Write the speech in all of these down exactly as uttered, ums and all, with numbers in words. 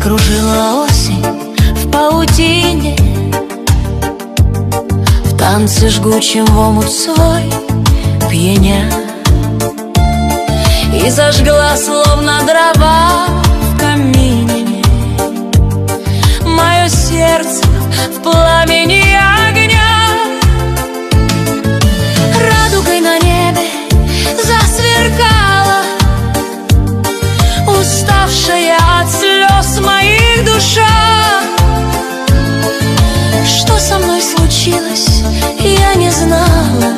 Закружила осень в паутине, в танце жгучем в омут свой пьяня, и зажгла, словно дрова в камине, мое сердце в пламени огня. Радугой на небе засверкала уставшая от слез моих душа. Что со мной случилось, я не знала,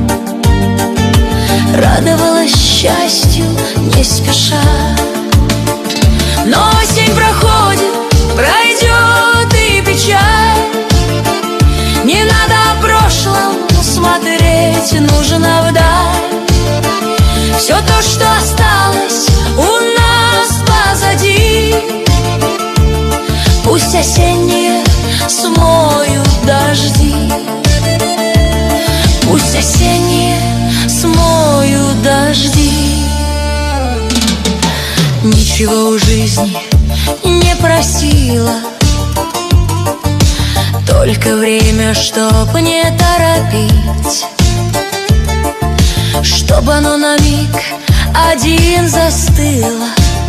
радовалась счастью не спеша. Но осень проходит, пройдет и печаль. Не надо о прошлом смотреть, нужно вдаль. Все то, что осталось у нас позади, пусть осенние смоют дожди. Пусть осенние смоют дожди. Ничего у жизни не просила, только время, чтоб не торопить, чтобы оно на миг один застыло,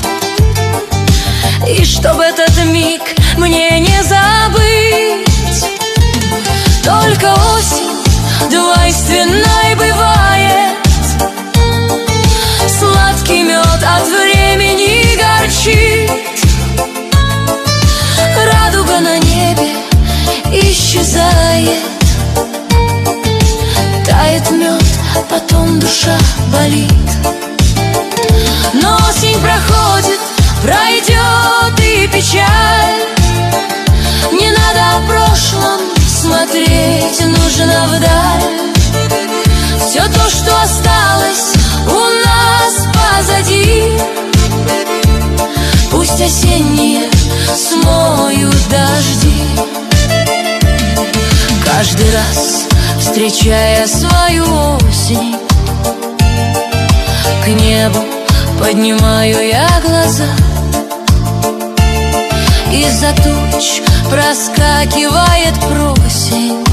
и чтобы этот миг мне не забыть. Только осень двойственной бывает, сладкий мед от времени горчит. Радуга на небе исчезает, тает мед, потом душа болит. Но осень проходит, пройдет и печаль. Не надо о прошлом смотреть, нужно вдаль. Все то, что осталось у нас позади, пусть осенние смоют дожди. Каждый раз, встречая свою осень, к небу поднимаю я глаза. Из-за туч проскакивает просень,